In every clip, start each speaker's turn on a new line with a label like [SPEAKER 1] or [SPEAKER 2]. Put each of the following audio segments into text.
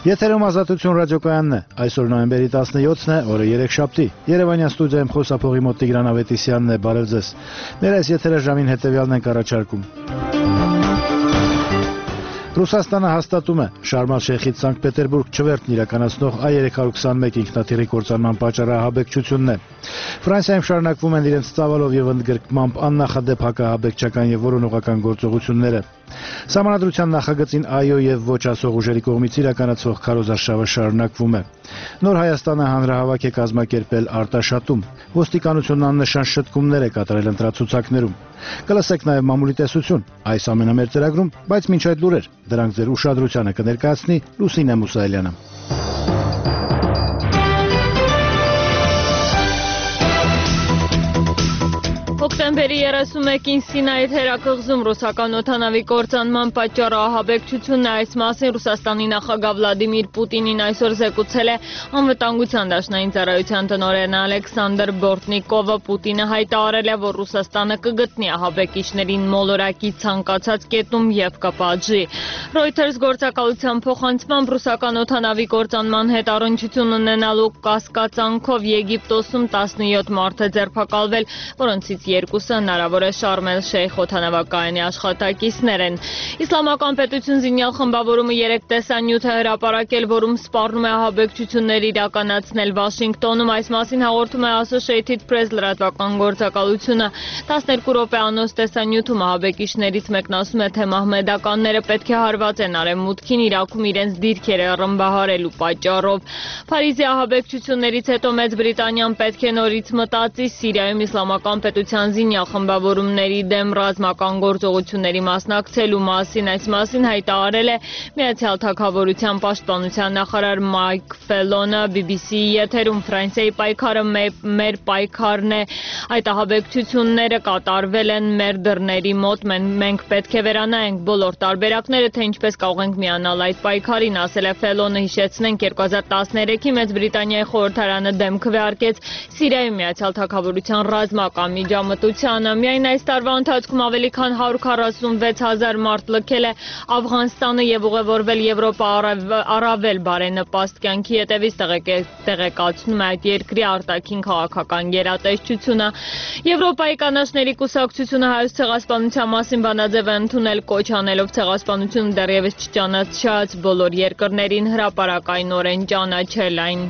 [SPEAKER 1] Եթերում Ազատություն ռադիոկայանն է, այսօր նոյեմբերի 17-ն է, օրը երեքշաբթի, Երևանյան ստուդիայում խոսափողի մոտ Տիգրան Ավետիսյանն է, բարև ձեզ, մեր այս եթերը ժամին հետևյալն ենք առաջարկում։ Ռուսաստանը հաստատում է Շարմ ալ-Շեյխից Սանկտ Պետերբուրգ չվերթն իրականացնող A321 ինքնաթիռի կործանման պատճառը ահաբեկչությունն է։ Ֆրանսիայում շարունակվում են իրենց ծավալով եւ ընդգրկմամբ աննախադեպ հակաահաբեկչական եւ որոնողական գործողությունները։ Սահմանադրության նախագծին այո եւ ոչ ասող ուժերի կողմից իրականացվող քարոզարշավը շարունակվում է։ Նոր Հայաստանը հանրահավաք է կազմակերպել Արտաշատում։ Ոստիկանությունն աննշան շտկումներ է կատարել ընտրացուցակներում։ Կլսեք նաև մամուլի տեսություն այս ամենամեծ ծրագրում, բայց մինչ այդ լուրեր, դրանք ձեր ուշադրությանը կներկայացնի Լուսինե Մուսայելյանը։
[SPEAKER 2] Հոկտեմբերի 31-ին Սինայի թերակղզում ռուսական օդանավի կործանման պատճառը ահաբեկչությունն է, այս մասին Ռուսաստանի նախագահ Վլադիմիր Պուտինին այսօր զեկուցել է Անվտանգության դաշնային ծառայության տնօրեն Ալեքսանդր Բորտնիկովը։ Պուտինը հայտարարել է, որ Ռուսաստանը կգտնի ահաբեկիչներին մոլորակի ցանկացած կետում եւ կպատժի։ Reuters գործակալության փոխանցմամբ ռուսական օդանավի կործանման հետ առնչություն ունենալու կասկածանքով Եգիպտոսում 17 մարդ է ձերբակալվել, որոնցից երկուսը հնարավոր է Շարմ ալ-Շեյխ օդանավակայանի աշխատակիցներ են։ Իսլամական պետություն զինյալ խմբավորումը 3 տեսանյութ է հրապարակել, որում սպառնում է ահաբեկչություններ իրականացնել Վաշինգտոնում։ Այս մասին հաղորդում է Associated Press լրատվական գործակալությունը։ 12 րոպեանոց տեսանյութում ահաբեկիչներից մեկն ասում է, թե մահմեդականները պետք է հարված են արևմուտքին Իրաքում իրենց դիրքերը ռմբահարելու պատճառով։ Փարիզի ահաբեկչություններից հետո Մեծ Բրիտանիան պետք է նորից մտածի Սիրիայում իսլամական պետության զինյալ խմբավորումների դեմ ռազմական գործողությունների մասնակցելու մասին։ Այս մասին հայտարարել է Միացյալ Թագավորության պաշտպանության նախարար Մայք Ֆելոնը BBC-ի եթերում։ Ֆրանսիայի պայքարը մեր պայքարն է, այդ ահաբեկչությունները կատարվել են մեր դռների մոտ, մենք պետք է վերանայենք բոլոր տարբերակները, թե ինչպես կարող ենք միանալ այդ պայքարին, ասել է Ֆելոնը։ Հիշեցնենք 2013-ի Մեծ Բրիտանիայի խորհրդարանը դեմ քվեարկեց Սիրիայում Միացյալ Թագավորության ռազմական միջամտությանը։ Միայն այս տարվա ընթացքում ավելի քան 146,000 մարդ լքել է Աֆղանստանը եւ ուղևորվել Եվրոպա առավել բարենպաստ կյանքի հետևից, տեղեկացնում է այդ երկրի արտաքին քաղաքական գերատեսչությունը։ Եվրոպայի կանաչների կուսակցությունը Հայոց ցեղասպանության մասին բանաձև է ընդունել, կոչ անելով ցեղասպանությունը դեռևս չճանաչած բոլոր երկրներին հրապարակայնորեն ճանաչել այն։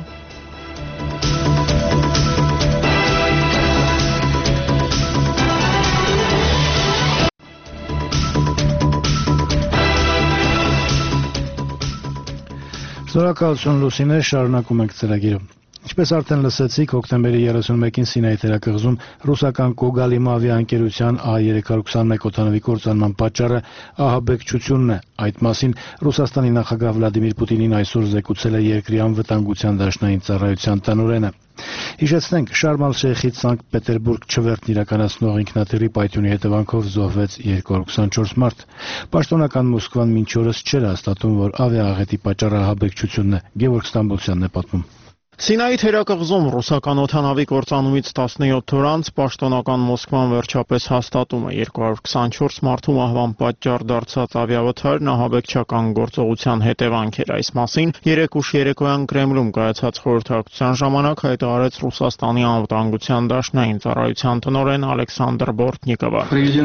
[SPEAKER 1] Շնորհակալություն Լուսինե, շարունակում ենք ծրագիրը։ Ինչպես արդեն լսեցիք, հոկտեմբերի 31-ին Սինայի թերակղզում ռուսական Կոգալիմ ավիաընկերության A321 օդանավի կործանման պատճառը ահաբեկչությունն է։ Այդ մասին Ռուսաստանի նախագահ Վլադիմիր Պուտինին այսօր զեկուցել է երկրի անվտանգության դաշնային ծառայության տնօրենը։ Հիշեցնենք, Շարմ ալ-Շեյխից Սանկտ Պետերբուրգ չվերթն իրականացնող ինքնաթիռի պայթյունի հետևանքով զոհվեց 224 մարդ։ Պաշտոնական Մոսկվան մինչ օրս չէր հաստատում, որ ավիաաղետի պատճառը ահաբեկչությունն է։ Գևորգ Ստամբոլցյանն է պատմում։
[SPEAKER 3] Սինայի թերակղզում ռուսական օդանավի կործանումից 17 օր անց պաշտոնական Մոսկվան վերջապես հաստատում է 224 մարդու մահվան պատճառ դարձած ավիավթարն ահաբեկչական գործողության հետևանք էր։ Այս մասին 3 ուշ երեկոյան Կրեմլում կայացած խորհրդակցության ժամանակ հայտարարեց Ռուսաստանի անվտանգության դաշնային ծառայության տնօրեն Ալեքսանդր Բորտնիկովը։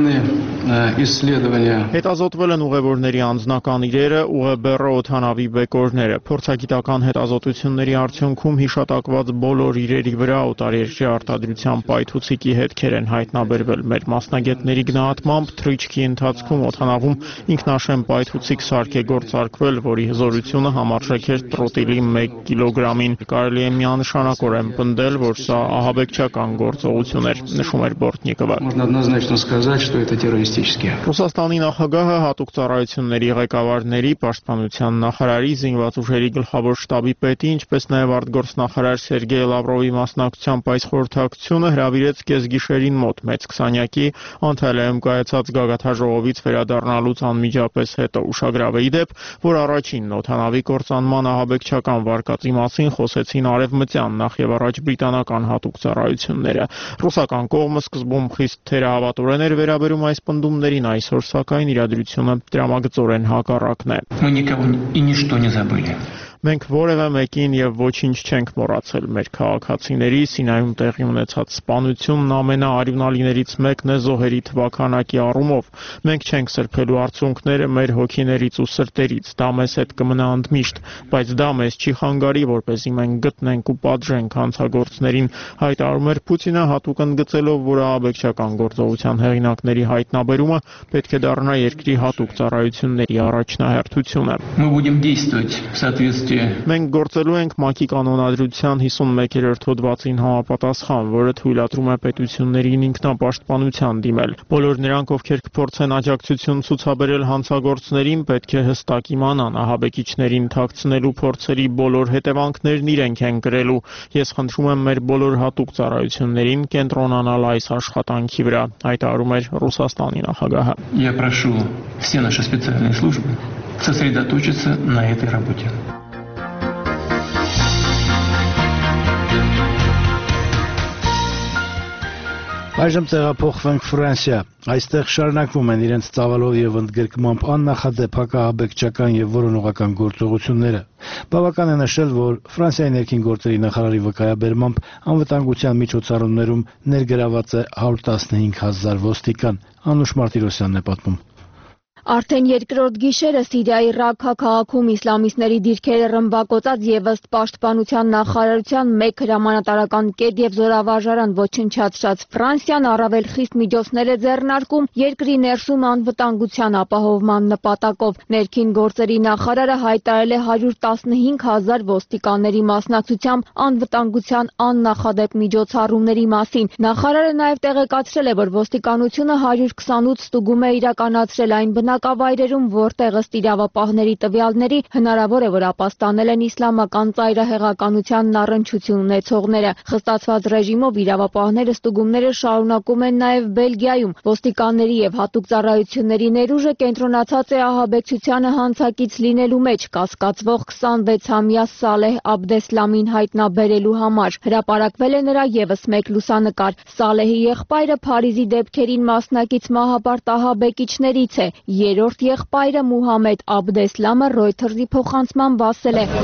[SPEAKER 3] Հետազոտվել են ուղևորների անձնական իրերը, ուղեբեռը օդանավի բեկորները։ Փորձագիտական հետազոտությունների արդյունքում հիշատակված բոլոր իրերի վրա օտարերկրյա արտադրության պայթուցիկի հետքեր են հայտնաբերվել։ Մեր մասնագետների գնահատմամբ թռիչքի ընթացքում օդանավում ինքնաշեն պայթուցիկ սարք է գործարկվել, որի հզորությունը համարժեք էր տրոտիլի 1 կիլոգրամին։ Կարելի է միանշանակորեն պնդել, որ սա ահաբեկչական գործողություն էր, նշում էր Բորտնիկովը։ Ռուսաստանի նախագահը հատուկ ծառայությունների ղեկավարների, պաշտպանության նախարարի, զինված ուժերի գլխավոր շտաբի պետի, ինչպես նաև արտգործնախարար Սերգեյ Լավրովի մասնակցությամբ այս խորհրդակցությունը հրավիրեց կեսգիշերին մոտ մեծ քսանյակի Անտալիայում կայացած գագաթաժողովից վերադառնալուց անմիջապես հետո ուշագրավ է ի դեպ, որ առաջին օդանավի կործանման ահաբեկչական վարկածի մասին խոսեցին արևմտյան, նախ եւ առաջ բրիտանական հատուկ ծառայությունները։ Ռուսական կողմը սկզբում խիստ թերահավատորեն էր վերաբերում այս պնդումներին, այսօր սակայն իրադրությունը դրամագծորեն հակառակն է։ Մենք որևէ մեկին եւ ոչինչ չենք մոռացել։ Մեր քաղաքացիների Սինայում տեղի ունեցած սպանությունն ամենաարյունալիներից մեկն է զոհերի թվականակի առումով։ Մենք չենք սրբելու արցունքները մեր հոգիներից ու սրտերից։ Դա մեզ հետ կմնա ընդմիշտ, բայց դա մեզ չի խանգարի, որպեսզի մենք գտնենք ու պատժենք հանցագործներին, հայտարարում էր Պուտինը, հատուկ ընդգծելով, որ ահաբեկչական գործողության հեղինակների հայտնաբերումը պետք է դառնա երկրի հատուկ ծառայությունների առաջնահերթությունը։ Մենք գործելու ենք ՄԱԿ-ի կանոնադրության 51-րդ հոդվածին համապատասխան, որը թույլատրում է պետություններին ինքնապաշտպանության դիմել։ Բոլոր նրանք, ովքեր կփորձեն աջակցություն ցուցաբերել հանցագործներին, պետք է հստակ իմանան, ահաբեկիչներին թաքցնելու փորձերի բոլոր հետևանքներն իրենք են կրելու։ Ես խնդրում եմ մեր բոլոր հատուկ ծառայություններին կենտրոնանալ այս աշխատանքի վրա, հայտարարում էր Ռուսաստանի նախագահը։
[SPEAKER 4] Я прошу все наши специальные службы сосредоточиться на этой работе.
[SPEAKER 1] Այժմ տեղափոխվենք Ֆրանսիա։ Այստեղ շարունակվում են իրենց ծավալով եւ ընդգրկմամբ աննախադեպ հակաահաբեկչական եւ որոնողական գործողությունները։ Բավական է նշել, որ Ֆրանսիայի ներքին գործերի նախարարի վկայաբերմամբ անվտանգության միջոցառումներում ներգրաված է 115,000 ոստիկան։ Անուշ Մարտիրոսյանն է պատմում։
[SPEAKER 5] Արդեն երկրորդ գիշերը Սիրիայի Ռաքքա քաղաքում իսլամիստների դիրքերը ռմբակոծած եւ ըստ պաշտպանության նախարարության մեկ հրամանատարական կետ եւ զորավարժարան ոչնչացրած Ֆրանսիան առավել խիստ միջոցներ է ձեռնարկում երկրի ներսում անվտանգության ապահովման նպատակով։ Ներքին գործերի նախարարը հայտարարել է 115,000 ոստիկանների մասնակցությամբ անվտանգության աննախադեպ միջոցառումների մասին։ Նախարարը նաեւ տեղեկացրել է, որ ոստիկանությունը 128 ստուգում է իրականացրել այն բնակավայրերում, որտեղ ըստ իրավապահների տվյալների հնարավոր է, որ ապաստանել են իսլամական ծայրահեղականությանն առնչություն ունեցողները։ Խստացված ռեժիմով իրավապահները ստուգումները շարունակում են նաև Բելգիայում։ Ոստիկանների եւ հատուկ ծառայությունների ներուժը կենտրոնացած է ահաբեկչությանը հանցակից լինելու մեջ կասկածվող 26-ամյա Սալեհ Աբդեսլամին հայտնաբերելու համար։ Հրապարակվել է նրա եւս մեկ լուսանկար։ Սալեհի եղբայրը Փարիզի դեպքերին մասնակից մահապարտ ահաբեկիչներից է։ Երրորդ եղբայրը Մուհամեդ Աբդեսլամը Reuters-ի փոխանցմամբ ասել է.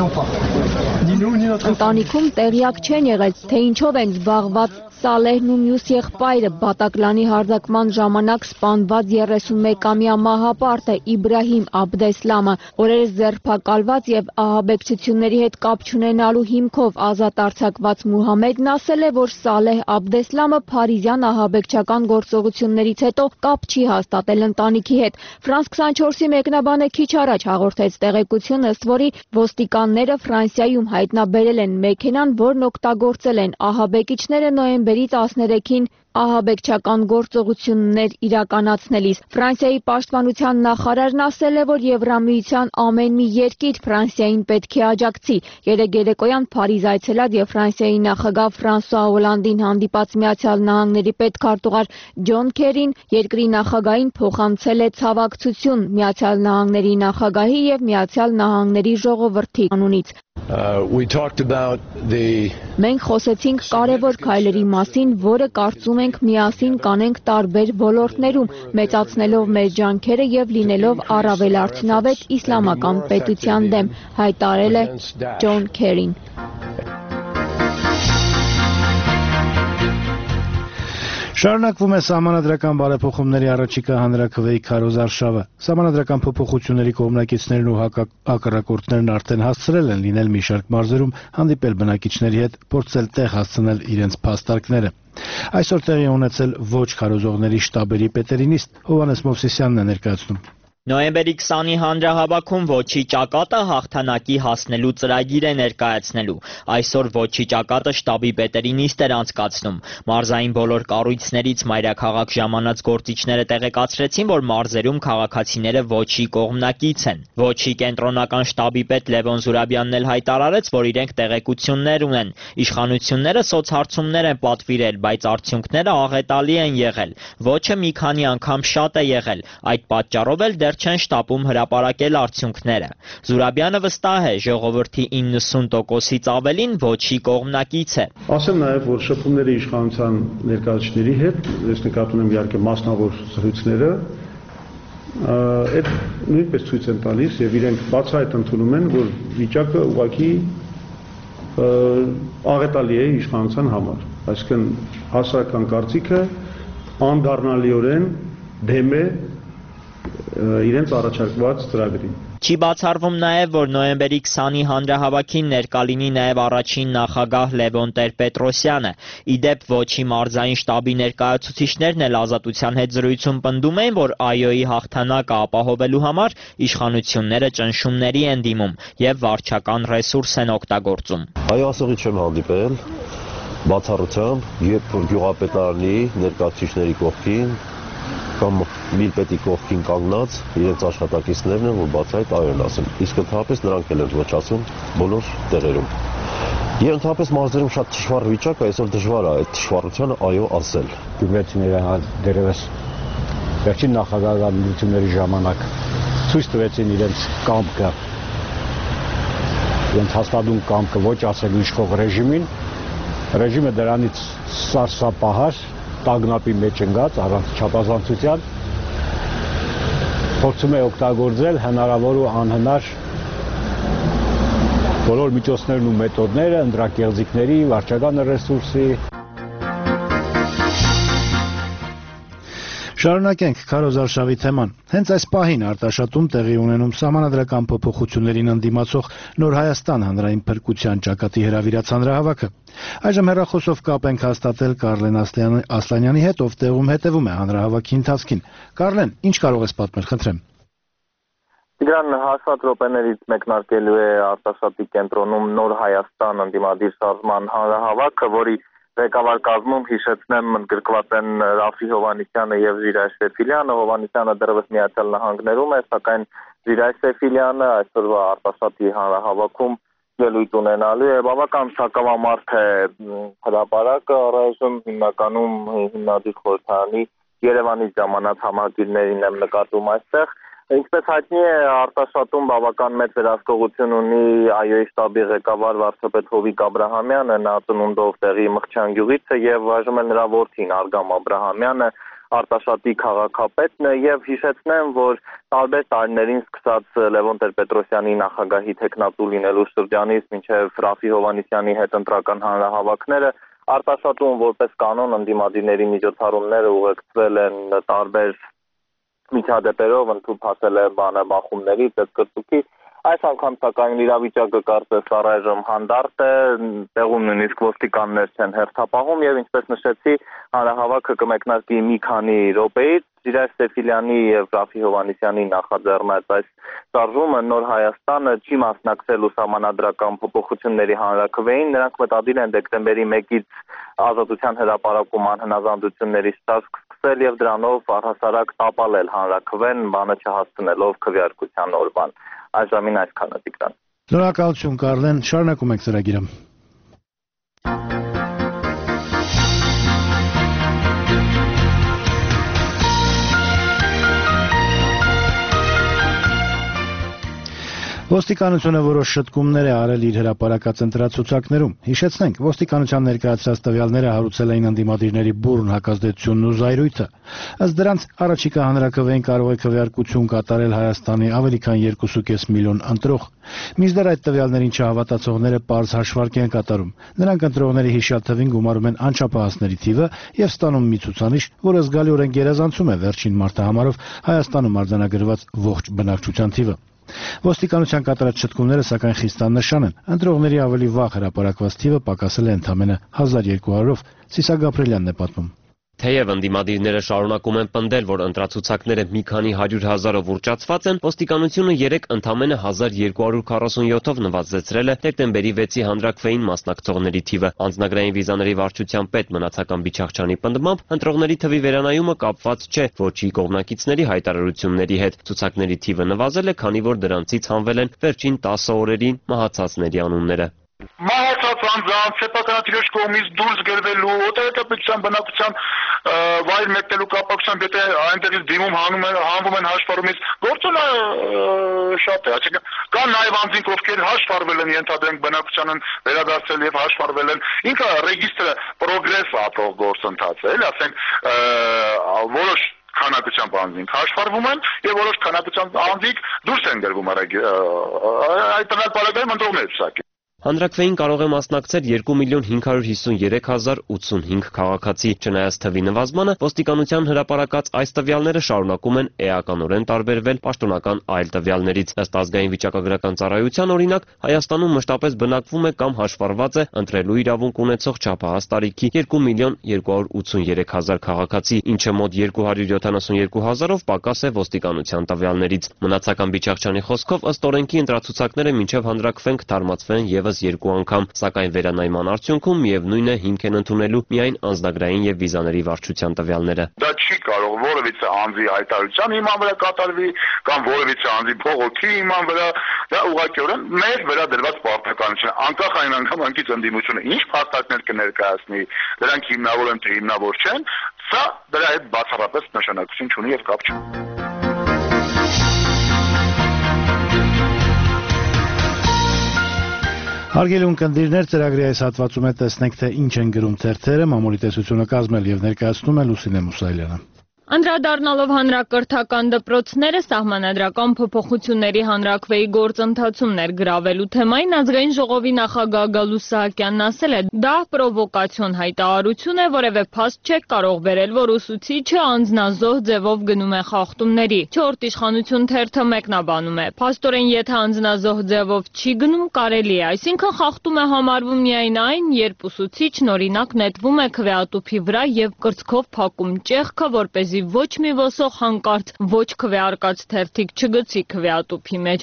[SPEAKER 5] Ընտանիքում տեղյակ չեն եղել, թե ինչով են զբաղված Սալեհն ու մյուս եղբայրը Բատակլանի հարձակման ժամանակ սպանված 31-ամյա մահապարտը Իբրահիմ Աբդեսլամը օրերս ձերբակալված եւ ահաբեկչությունների հետ կապ չունենալու հիմքով ազատ արձակված Մուհամեդն ասել է, որ Սալեհ Աբդեսլամը փարիզյան ահաբեկչական գործողություններից հետո կապ չի հաստատել ընտանիքի հետ։ Ֆրանս 24-ի մեկնաբանը քիչ առաջ հաղորդեց տեղեկություն, ըստ որի ոստիկանները Ֆրանսիայում հայտնաբերել են մեքենան, որն օգտագործել են ահաբեկիչները նոյեմբերի 13-ին ահաբեկչական գործողություններ իրականացնելիս։ Ֆրանսիայի պաշտպանության նախարարն ասել է, որ Եվրամիության ամեն մի երկիր Ֆրանսիային պետք է աջակցի։ Երեկ երեկոյան Փարիզ այցելած եւ Ֆրանսիայի նախագահ Ֆրանսուଆ Օլանդին հանդիպած Միացյալ Նահանգների պետքարտուղար Ջոն Քերին երկրի նախագահին փոխանցել է ցավակցություն Միացյալ Նահանգների նախագահի եւ Միացյալ Նահանգների ժողովրդի անունից։ Մենք խոսեցինք կարևոր քայլերի մասին, որը կարծում ենք միասին կանենք տարբեր ոլորտներում, մեծացնելով մեր ջանքերը եւ լինելով առավել արդյունավետ իսլամական պետության դեմ, հայտարարել է Ջոն Քերին։
[SPEAKER 1] Շարունակվում է սահմանադրական բարեփոխումների առաջիկա հանրաքվեի քարոզարշավը։ Սահմանադրական փոփոխությունների կողմնակիցներն ու հակառակորդներն արդեն հասցրել են լինել մի շարք մարզերում, հանդիպել բնակիչների հետ, փորձել տեղ հասցնել իրենց փաստարկները։ Այսօր տեղի ունեցել ոչ քարոզողների շտաբերի պետերի նիստ Հովհաննես Մովսիսյանն է ներկայացնում։
[SPEAKER 6] Նոյեմբերի 20-ի հանրահավաքում ոչի ճակատը հաղթանակի հասնելու ծրագիր է ներկայացնելու։ Այսօր ոչի ճակատը շտաբի պետերի նիստ էր անցկացնում։ Մարզային բոլոր կառույցներից մայրաքաղաք ժամանած գործիչները տեղեկացրեցին, որ մարզերում քաղաքացիները ոչի կողմնակից են։ Ոչի կենտրոնական շտաբի պետ Լևոն Զուրաբյանն էլ հայտարարեց, որ իրենք տեղեկություններ ունեն։ Իշխանությունները սոցհարցումներ են պատվիրել, բայց արդյունքները աղետալի են եղել։ Ոչը մի քանի անգամ շատ է եղել։ Այդ պատճառով էլ դեռ չեն շտապում հրապարակել արդյունքները։ Զուրաբյանը վստահ է, ժողովրդի 90%-ից ավելին ոչի կողմնակից է։
[SPEAKER 7] Ասեմ նաև, որ շփումների իշխանության ներկայացուցիչների հետ, ես նկատում եմ իհարկե մասնավոր զրույցները, այդ նույնպես ցույց են տալիս եւ իրենք բացահայտ ընդունում են, որ վիճակը ուղղակի աղետալի է իշխանության համար, այսինքն հասարակական կարծիքը անդառնալիորեն դեմ է իրենց առաջարկված ծրագրին։
[SPEAKER 6] Չի բացառվում նաև, որ նոյեմբերի 20-ի հանրահավաքին ներկա լինի նաև առաջին նախագահ Լևոն Տեր-Պետրոսյանը։ Իդեպ Ոչի մարզային շտաբի ներկայացուցիչներն էլ Ազատության հետ զրույցում պնդում էին, որ ԱՅՈ-ի հաղթանակը ապահովելու համար իշխանությունները ճնշումների են դիմում եւ վարչական ռեսուրս են օգտագործում։
[SPEAKER 8] Ասողի չեմ հանդիպել բացառությամբ, երբ որ գյուղապետարանի ներկայացուցիչների կողքին կամ միլպետի կողքին կանգնած իրենց աշխատակիցներն են, որ բացահայտ այո ասեն։ Իսկ ընդհանրապես նրանք էլ են ոչացում բոլոր տեղերում։ Եվ ընդհանրապես մարզերում շատ դժվար վիճակ է, այսօր դժվար է այդ դժվարությանը այո ասել։
[SPEAKER 9] Գյումրեցիները դերևս վերջին նախագահական միությունների ժամանակ ցույց տվեցին իրենց կամքը, իրենց հաստատուն կամքը ոչ ասելու իշխող ռեժիմին, ռեժիմը դրանից սարսափահար տագնապի մեջ ընկած առանց չափազանցության փորձում է օգտագործել հնարավոր ու անհնար բոլոր միջոցներն ու մեթոդները, ընտրակեղծիքների, վարչական ռեսուրսի։
[SPEAKER 1] Շարունակենք քարոզարշավի թեման։ Հենց այս պահին Արտաշատում տեղի ունենում սահմանադրական փոփոխություններին ընդդիմացող Նոր Հայաստան հանրային փրկության ճակատի հրավիրած հանրահավաքը։ Այժմ հեռախոսով կապ ենք հաստատել Կարլեն Ասլանյանի հետ, ով տեղում հետևում է հանրահավաքի ընթացքին։ Կարլեն, ինչ կարող ես պատմել, խնդրեմ։
[SPEAKER 10] Տիգրան, հաշված րոպեներից մեկնարկելու է Արտաշատի կենտրոնում Նոր Հայաստան ընդդիմադիր շարժման հանրահավաքը, որի ղեկավար կազմում հիշեցնեմ ընդգրկված են Ռաֆի Հովհաննիսյանը եւ Ժիրայր Սեֆիլյանը։ Հովհաննիսյանը դեռևս Միացյալ Նահանգներում է, սակայն Ժիրայր Սեֆիլյանը այսօրվա Արտաշատի հանրահավաքում ելույթ ունենալու է։ Բավական սակավամարդ է հրապարակը, առայժմ հիմնականում հիմնադիր խորհրդարանի Երևանից ժամանած համագիրներին եմ նկատում այստեղ։ Ինչպես հայտնի է, Արտաշատում բավական մեծ վերահսկողություն ունի ԱՅՈ-ի շտաբի ղեկավար վարչապետ Հովիկ Աբրահամյանը, նա ծնունդով տեղի Մխչյան գյուղից է եւ այժմ էլ նրա որդին Արգամ Աբրահամյանը Արտաշատի քաղաքապետն է եւ հիշեցնեմ, որ տարբեր տարիներին սկսած Լևոն Տեր-Պետրոսյանի նախագահի տեխնատու լինելու շրջանից մինչեւ Ռաֆի Հովհաննիսյանի հետ ընտրական հանրահավաքները Արտաշատում որպես կանոն ընդդիմադիրների միջոցառումները ուղեկցվել են տարբեր միջադեպերով, ընդհանուր հասել է բախումների, ծծկծուքի։ Այս անգամ սակայն իրավիճակը կարծես առայժմ հանդարտ է, տեղում նույնիսկ ոստիկաններ չեն հերթապահում եւ ինչպես նշեցի, հանրահավաքը կմեկնարկի մի քանի րոպեից։ Ժիրայր Սեֆիլյանի եւ Ռաֆի Հովհաննիսյանի նախաձեռնած այս շարժումը Նոր Հայաստանը չի մասնակցելու սահմանադրական փոփոխությունների հանրաքվեին, նրանք մտադիր են դեկտեմբերի 1-ից Ազատության հրապարակում անհնազանդությունների շարժ սկսել եւ դրանով առհասարակ տապալել հանրաքվեն, բանը չհասցնելով քվեարկության օրվան։ Այժմին այսքանը, Տիգրան։
[SPEAKER 1] Շնորհակալություն, Կարլեն, շարունակում եք ծրագիրը։ Ոստիկանությունը որոշ շտկումներ է արել իր հրապարակած ընտրացուցակներում։ Հիշեցնենք, ոստիկանության ներկայացրած տվյալները հարուցել էին ընդդիմադիրների բուռն հակազդեցությունն ու զայրույթը։ Ըստ դրանց, առաջիկա հանրաքվեին կարող է քվեարկություն կատարել Հայաստանի ավելի քան 2.5 միլիոն ընտրող։ Մինչդեռ այդ տվյալներին չհավատացողները պարզ հաշվարկ են կատարում։ Նրանք ընտրողների հիշյալ թվին գումարում են անչափահասների թիվը եւ ստանում մի ցուցանիշ, որը զգալիորեն գերազանցում է վերջին մարտահամարով Հայաստանում արձանագրված ողջ բնակչության թիվը։ Ոստիկանության կատարած շտկումները սակայն խիստ աննշան են։ Ընտրողների ավելի վաղ հրապարակված թիվը պակասել է ընդամենը 1200-ով։ Սիսա Գաբրելյանն է պատմում։
[SPEAKER 11] Թեև ընդդիմադիրները շարունակում են պնդել, որ ընտրացուցակները մի քանի 100,000-ով ուռճացված են, ոստիկանությունը երեկ ընդամենը 1247-ով նվազեցրել է դեկտեմբերի 6-ի հանրաքվեին մասնակցողների թիվը։ Անձնագրային վիզաների վարչության պետ Մնացական Բիչախչյանի պնդմամբ, ընտրողների թվի վերանայումը կապված չէ ոչի կողմնակիցների հայտարարությունների հետ։ Ցուցակների թիվը նվազել է, քանի որ դրանցից հանվել են վերջին 10 օրերին մահացածների անունները։
[SPEAKER 12] Մահացած անձանց սեփականատիրոջ կողմից դուրս գրվելու, օտարերկրապետության բնակության վայր մեկնելու կապակցությամբ եթե այնտեղից դիմում հանվում են հաշվառումից, գործոնը շատ է, այսինքն կան նաև անձինք, ովքեր հաշվառվել են, ենթադրենք բնակության են վերադարձել եւ հաշվառվել են, ինքը ռեգիստրը պրոգրես ապրող գործընթաց է, էլի, ասենք որոշ քանակությամբ անձինք հաշվառվում են եւ որոշ քանակությամբ անձինք դուրս են գրվում այդ բնականաբար ընտրողներ ցակի։
[SPEAKER 11] Հանրաքվեին կարող է մասնակցել 2.553.085 քաղաքացի, չնայած թվի նվազմանը, ոստիկանության հրապարակած այս տվյալները շարունակում են էականորեն տարբերվել պաշտոնական այլ տվյալներից։ Ըստ ազգային վիճակագրական ծառայության օրինակ, Հայաստանում մշտապես բնակվում է կամ հաշվառված է ընտրելու իրավունք ունեցող չափահաս տարիքի 2.283.000 քաղաքացի, ինչը մոտ 272,000-ով պակաս է ոստիկանության տվյալներից։ Մնացական Բիչաղչյանի խոսքով, ըստ օրենքի ընտրացուցակները մինչև հանրաքվեն կթարմացվեն եւս 2 անգամ, սակայն վերանայման արդյունքում միևնույն է հիմք են ընդունելու միայն անձնագրային եւ վիզաների վարչության տվյալները։
[SPEAKER 12] Դա չի կարող որևիցե անձի հայտարարության հիման վրա կատարվի կամ որևիցե անձի փողոքի հիման վրա, դա ուղղակիորեն մեր վերադրված պարտականություն, անկախ այն անգամակից ընդդիմությունը ինչ փաստարկներ կներկայացնի, դրանք հիմնավոր են թե հիմնավոր չեն, սա դրա հետ բացառապես նշանակություն չունի եւ կապ չունի։
[SPEAKER 1] Հարգելի ունկնդիրներ, ծրագրի այս հատվածում է տեսնենք, թե ինչ են գրում թերթերը, մամուլի տեսությունը կազմել եւ ներկայացնում է Լուսինե Մուսայելյանը։
[SPEAKER 2] Անդրադառնալով հանրակրթական դպրոցները սահմանադրական փոփոխությունների հանրաքվեի գործընթացում ներգրավելու թեմային ազգային ժողովի նախագահ Գալուստ Սահակյանն ասել է, դա պրովոկացիոն հայտարարություն է, որևէ փաստ չէ կարող բերել, որ ուսուցիչը անձնազոհ ձևով գնում է խախտումների։ Չորրորդ իշխանություն թերթը մեկնաբանում է. փաստորեն, եթե անձնազոհ ձևով չի գնում, կարելի է, այսինքն խախտում է համարվում միայն այն, երբ ուսուցիչն օրինակ նետվում է քվեատուփի վրա եւ կրծքով փակում ճեղքը, որպեսզի ոչ մի ոսող հանկարծ ոչ քվեարկած թերթիկ չգցի քվեատուփի մեջ։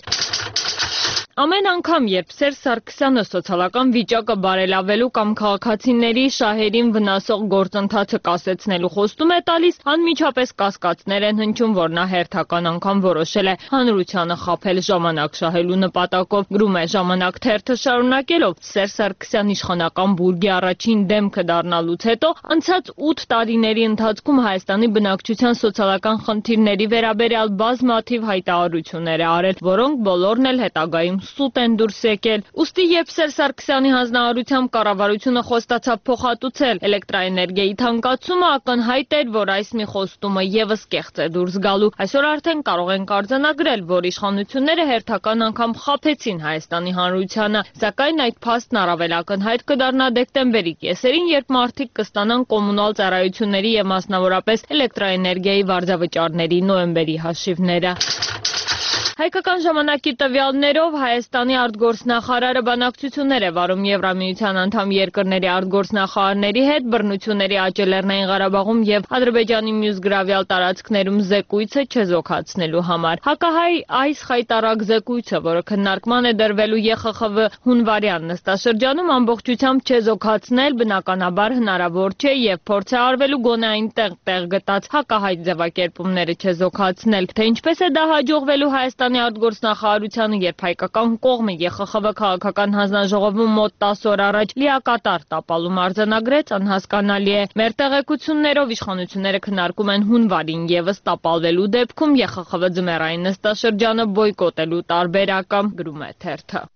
[SPEAKER 2] Ամեն անգամ, երբ Սերժ Սարգսյանը սոցիալական վիճակը բարելավելու կամ քաղաքացիների շահերին վնասող գործընթացը կասեցնելու խոստում է տալիս, անմիջապես կասկածներ են հնչում, որ նա հերթական անգամ որոշել է հանրությանը խաբել ժամանակ շահելու նպատակով, գրում է Ժամանակ թերթը շարունակելով. Սերժ Սարգսյան իշխանական բուրգի առաջին դեմքը դառնալուց հետո անցած 8 տարիների ընթացքում Հայաստանի բնակչության սոցիալական խնդիրների վերաբերյալ բազմաթիվ հայտարարություններ է արել, որոնք բոլորն էլ հետագայում սուտ են դուրս եկել։ Ուստի երբ Սերժ Սարգսյանի հանձնարարությամբ կառավարությունը խոստացավ փոխհատուցել էլեկտրաէներգիայի թանկացումը, ակնհայտ էր, որ այս մի խոստումը եւս կեղծ է դուրս գալու։ Այսօր արդեն կարող ենք արձանագրել, որ իշխանությունները հերթական անգամ խաբեցին Հայաստանի հանրությանը, սակայն այդ փաստն առավել ակնհայտ կդառնա դեկտեմբերի կեսերին, երբ մարդիկ կստանան կոմունալ ծառայությունների եւ մասնավորապես էլեկտրաէներգիայի վարձավճարների նոյեմբերի հաշիվները։ Հայկական ժամանակի տվյալներով Հայաստանի արտգործնախարարը բանակցություններ է վարում Եվրամիության անդամ երկրների արտգործնախարարների հետ բռնությունների աճ Լեռնային Ղարաբաղում եւ Ադրբեջանի մյուս գրավյալ տարածքներում զեկույցը չեզոքացնելու համար։ Հակահայ այս խայտարակ զեկույցը, որը քննարկման է դրվելու ԵԽԽՎ հունվարյան նստաշրջանում, ամբողջությամբ չեզոքացնել բնականաբար հնարավոր չէ եւ փորձ է արվելու գոնե այնտեղ տեղ գտած հակահայ ձևակերպումները չեզոքացնել։ Թե ինչպես է դա հաջողվելու Հայաստանի արտգործնախարարությանը, երբ հայկական կողմը ԵԽԽՎ քաղաքական հանձնաժողովում մոտ 10 օր առաջ լիակատար տապալում արձանագրեց, անհասկանալի է։ Մեր տեղեկություններով իշխանությունները քննարկում են հունվարին եւս տապալվելու դեպքում ԵԽԽՎ ձմեռային նստաշրջանը բոյկոտելու տարբերակը, գրում է թերթը։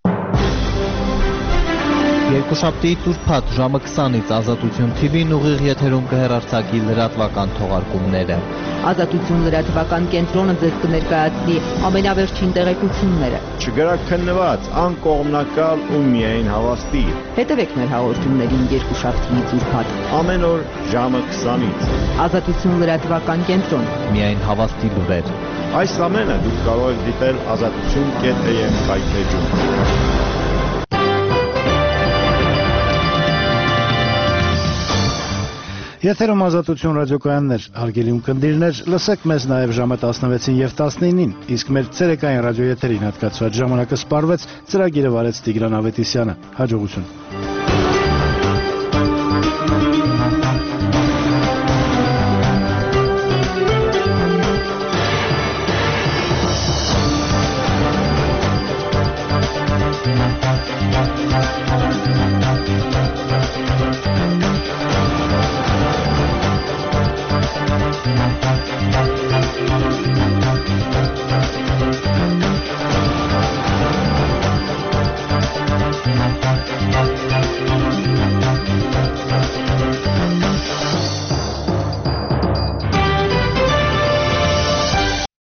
[SPEAKER 13] Երկուշաբթի ուրբաթ ժամը 20-ից Ազատություն TV-ն ուղիղ եթերում կհեռարձակի լրատվական թողարկումները։
[SPEAKER 14] Ազատություն լրատվական կենտրոնը ձեզ կներկայացնի ամենավերջին տեղեկությունները։
[SPEAKER 15] Չգրաքննված, անկողմնակալ ու միայն հավաստի։
[SPEAKER 14] Հետևեք մեր հաղորդումներին երկուշաբթիից ուրբաթ։
[SPEAKER 15] Ամեն օր ժամը 20-ից։
[SPEAKER 14] Ազատություն լրատվական կենտրոն։
[SPEAKER 13] Միայն հավաստի լուրեր։
[SPEAKER 15] Այս ամենը դուք կարող եք դիտել azatutun.am կայքեջում։
[SPEAKER 1] Եթերում Ազատություն ռադիոկայաններ, հարգելի ունկնդիրներ, լսեք մեզ նաև ժամը 16-ին եւ 19-ին, իսկ մեր ցերեկային ռադիոեթերին հատկացված ժամանակը սպառվեց, ծրագիրը վարեց Տիգրան Ավետիսյանը։ Հաջողություն։